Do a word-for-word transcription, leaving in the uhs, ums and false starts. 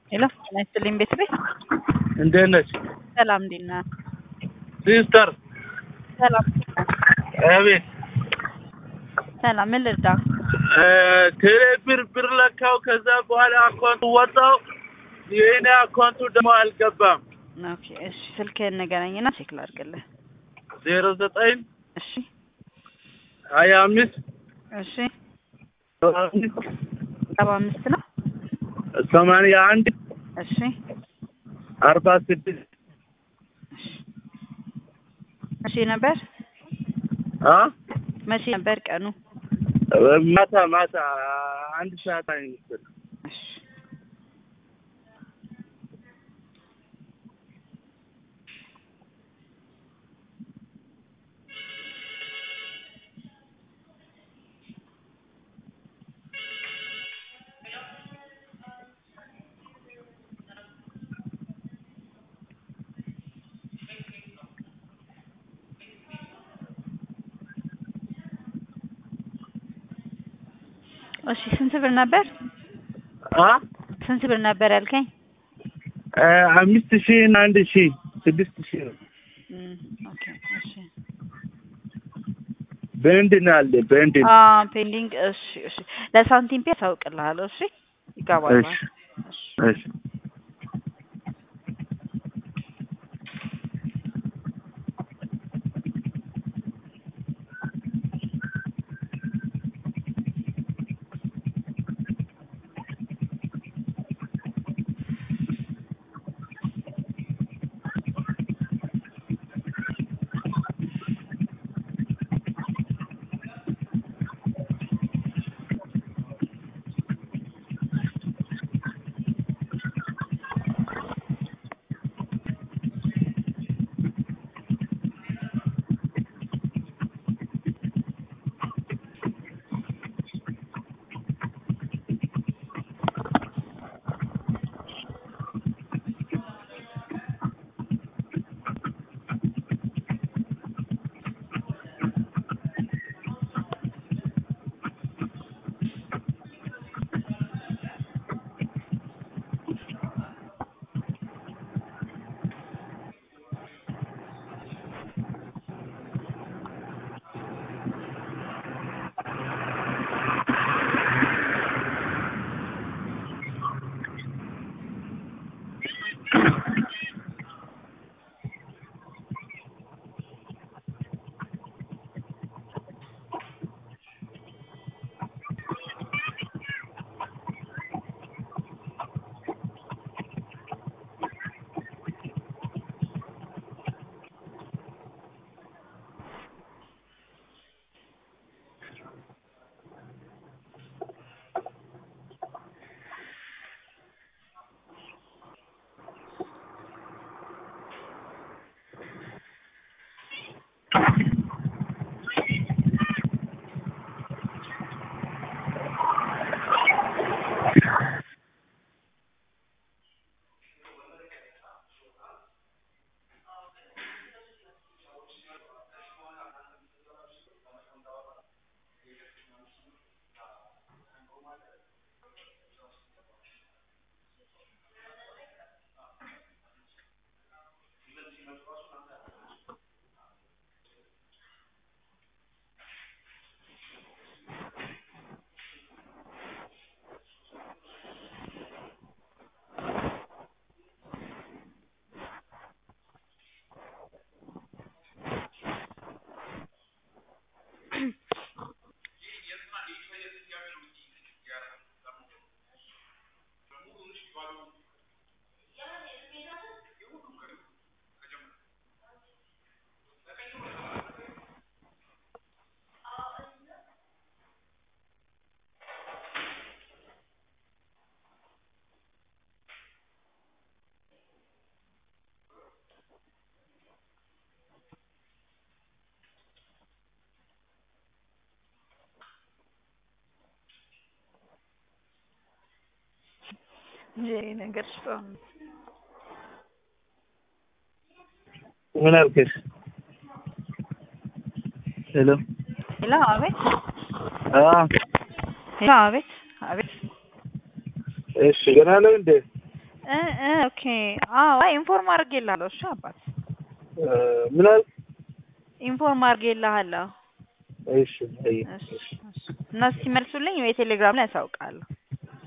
ሄሎ ናይስልኝ ቤት ቤት እንዴት ነሽ? ሰላም እንዴት ነህ? ሲስተር ሰላም አቤት። ሰላም ምን ልርዳ? ቴሌ ብር ብር ለካው ከዛ በኋላ አካውንቱ ወጣው። የኔ አካውንቱ ደግሞ አልገባም። ኦኬ እሺ ስልክህን ንገረኝና ቼክ ላድርግልህ። ዜሮ ዘጠኝ እሺ ሀያ አምስት እሺ ሰባ አምስት ነው። ሰማንያ አንድ እሺ አርባ ስድስት መቼ ነበር አ መቼ ነበር ቀኑ? ማታ ማታ አንድ ሰዓት አይመስል። እሺ እሺ ስንት ብር ነበር? አ ስንት ብር ነበር ያልከኝ? አምስት ሺህ እና አንድ ሺህ ስድስት ሺህ ነው። እም ኦኬ እሺ በእንድን አለ በእንድን አ ፔንዲንግ እሺ እሺ ለሳንቲም ፔ ታውቅልሃለሁ። እሺ ይገባል። እሺ እሺ ይሄ ነገር ስጣው ምን አልከሽ? ሄሎ ሄሎ አቤት አ ሄሎ አቤት አቤት እሺ ገና ነው እንዴ? እ እ ኦኬ አዎ ኢንፎርም አድርጌልሃለሁ። እሺ አባት ምን አልክ? ኢንፎርም አድርጌልሃለሁ። እሺ አይ እሺ እሺ እነሱ ሲመልሱልኝ የቴሌግራም ላይ ያሳውቃለሁ።